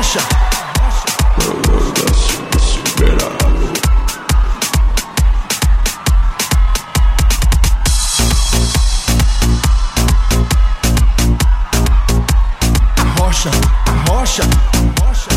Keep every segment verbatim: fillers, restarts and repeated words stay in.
arrocha. Arrocha, arrocha, arrocha.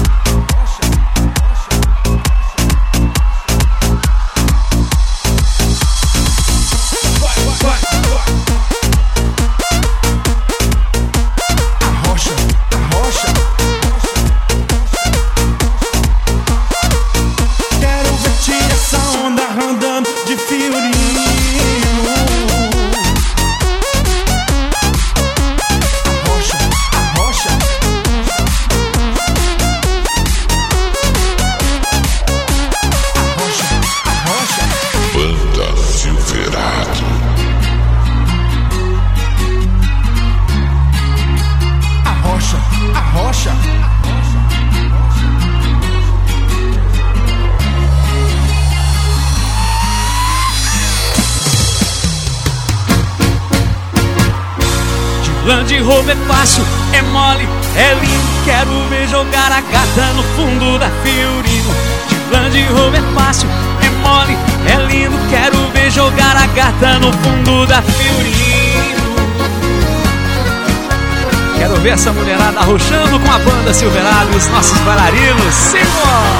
Land Rover é fácil, é mole, é lindo. Quero ver jogar a gata no fundo da Fiorino. De Land Rover é fácil, é mole, é lindo. Quero ver jogar a gata no fundo da Fiorino. Quero ver essa mulherada arrochando com a banda Silverado e os nossos bailarinos. Simbora!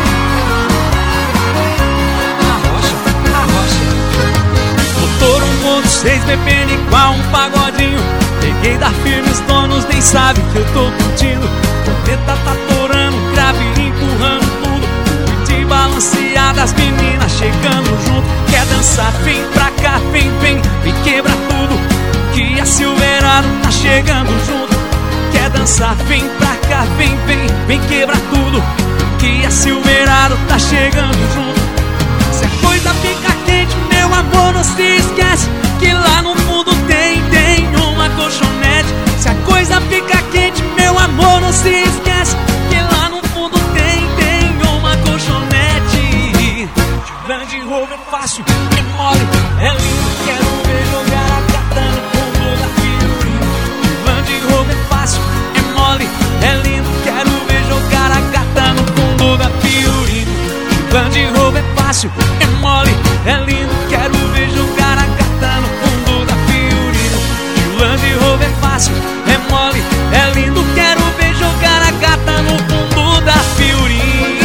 Motor um ponto seis bebendo igual um pagodinho. Peguei da firme, os donos nem sabem que eu tô curtindo. Corneta tá torando, grave empurrando tudo. Muito balanceada, as meninas chegando junto. Quer dançar? Vem pra cá, vem, vem, vem quebra tudo. Que a Silverado tá chegando junto. Quer dançar? Vem pra cá, vem, vem, vem quebra tudo. Que a Silverado tá chegando junto. Se a coisa fica quente, meu amor, não se esquece que lá no fundo tem, tem uma colchonete. Se a coisa fica quente, meu amor, não se esquece que lá no fundo tem, tem uma colchonete. De Land Rover é fácil, é mole, é lindo. Quero ver jogar a gata no fundo da Fiorino. De Land Rover é fácil, é mole, é lindo. Quero ver jogar a gata no fundo da Fiorino. De Land Rover é fácil, é mole, é lindo. Quero ver jogar a gata no fundo da Fiorino. De Land Rover é fácil, é mole, é lindo. Quero ver jogar a gata no fundo da Fiorino.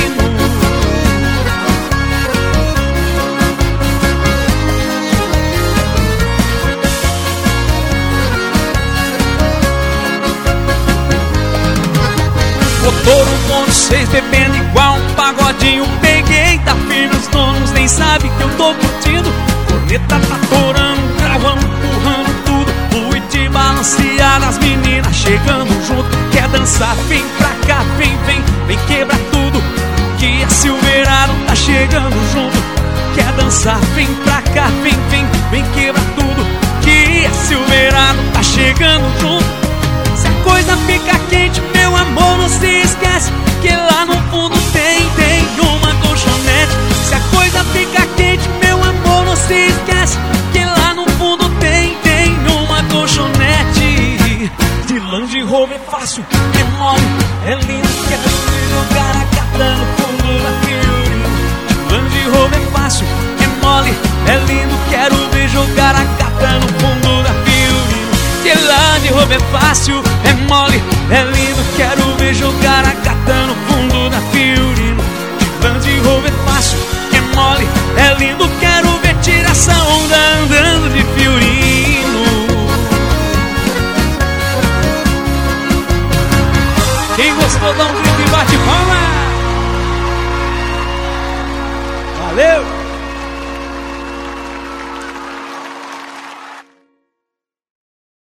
Motor um ponto seis bebendo igual um pagodinho. Peguei da firme, os donos nem sabem que eu tô curtindo. Corneta tá torando, gravando, empurrando tudo. Fluide balanceada, as meninas chegando junto. Quer dançar? Vem pra cá, vem, vem, vem quebra tudo. Que a Silverado tá chegando junto. Quer dançar? Vem pra cá, vem, vem, vem quebra tudo. Que a Silverado tá chegando junto. Se a coisa fica quente, meu amor, não se esquece que lá no fundo tem, tem uma colchonete. Se a coisa fica quente, meu amor, não se esquece que lá no fundo tem, tem uma colchonete. De Land Rover é fácil, é mole, é lindo. Quero ver jogar a gata no fundo da Fiorino. De Land Rover é fácil, é mole, é lindo. Quero ver jogar a gata no fundo da Fiorino. De Land Rover é fácil, é mole, é lindo. Quero ver jogar a gata no fundo da Fiorino. De Land Rover é fácil, é mole, é lindo. Quero ver tirar essa onda andando de Fiorino. Quem gostou dá um